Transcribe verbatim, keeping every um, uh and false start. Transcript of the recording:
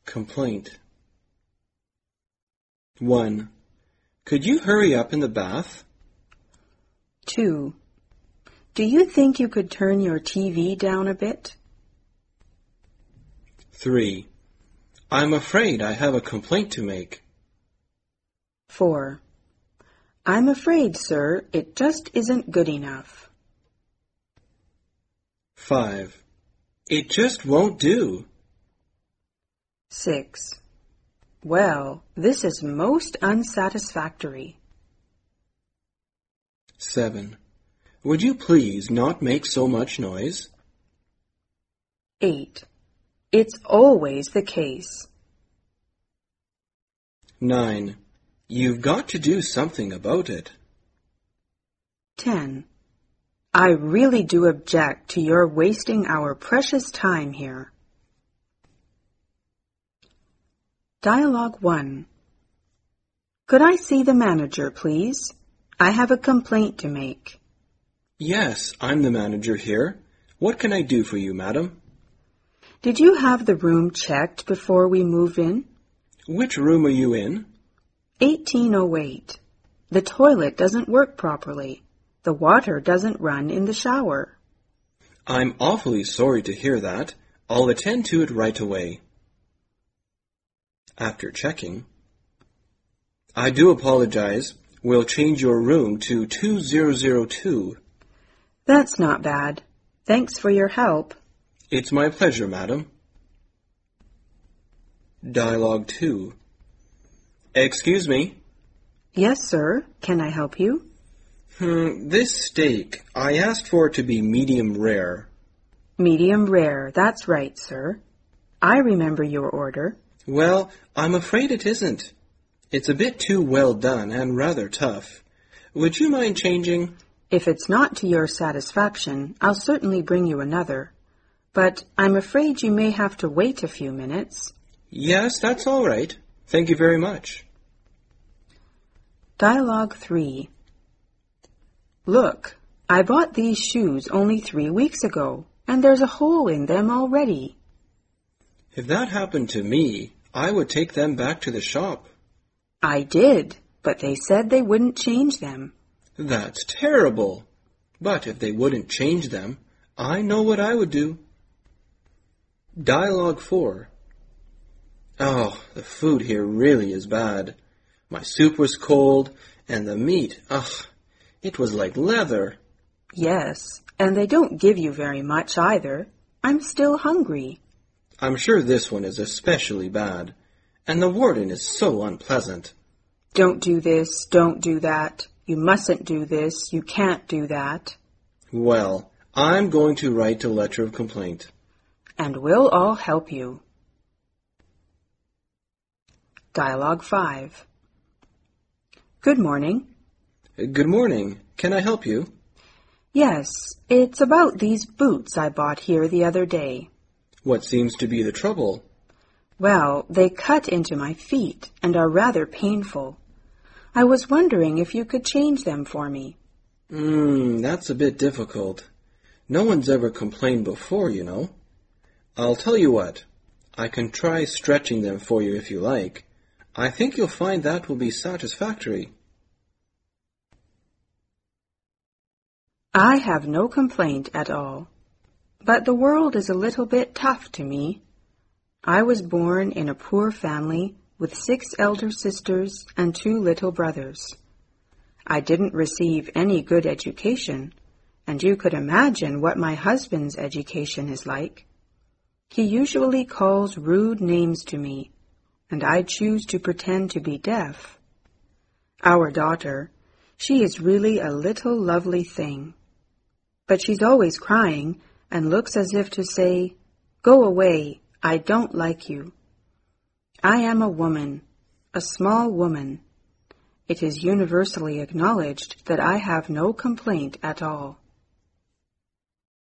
Complaint. one. Could you hurry up in the bath? two. Do you think you could turn your T V down a bit? three. I'm afraid I have a complaint to make. four. I'm afraid, sir, it just isn't good enough. five. It just won't do. six. Well, this is most unsatisfactory. seven. Would you please not make so much noise? eight. It's always the case. nine. You've got to do something about it. ten. I really do object to your wasting our precious time here. Dialogue one. Could I see the manager, please? I have a complaint to make. Yes, I'm the manager here. What can I do for you, madam? Did you have the room checked before we move in? Which room are you in? eighteen oh eight. The toilet doesn't work properly. The water doesn't run in the shower. I'm awfully sorry to hear that. I'll attend to it right away. After checking, I do apologize. We'll change your room to two thousand two. That's not bad. Thanks for your help. It's my pleasure, madam. Dialogue two. Excuse me. Yes, sir. Can I help you? Hmm, this steak, I asked for it to be medium rare. Medium rare. That's right, sir. I remember your order. Well, I'm afraid it isn't. It's a bit too well done and rather tough. Would you mind changing? If it's not to your satisfaction, I'll certainly bring you another. But I'm afraid you may have to wait a few minutes. Yes, that's all right. Thank you very much. Dialogue three. Look, I bought these shoes only three weeks ago, and there's a hole in them already. If that happened to me, I would take them back to the shop. I did, but they said they wouldn't change them. That's terrible. But if they wouldn't change them, I know what I would do. Dialogue four. Oh, the food here really is bad. My soup was cold, and the meat, ugh, it was like leather. Yes, and they don't give you very much either. I'm still hungry. I'm sure this one is especially bad, and the warden is so unpleasant. Don't do this, don't do that. You mustn't do this, you can't do that. Well, I'm going to write a letter of complaint. And we'll all help you. Dialogue five. Good morning. Good morning. Can I help you? Yes, it's about these boots I bought here the other day. What seems to be the trouble? Well, they cut into my feet and are rather painful. I was wondering if you could change them for me. Hmm, that's a bit difficult. No one's ever complained before, you know. I'll tell you what. I can try stretching them for you if you like. I think you'll find that will be satisfactory. I have no complaint at all. But the world is a little bit tough to me. I was born in a poor family with six elder sisters and two little brothers. I didn't receive any good education, and you could imagine what my husband's education is like. He usually calls rude names to me, and I choose to pretend to be deaf. Our daughter, she is really a little lovely thing. But she's always crying and looks as if to say, "Go away, I don't like you." I am a woman, a small woman. It is universally acknowledged that I have no complaint at all.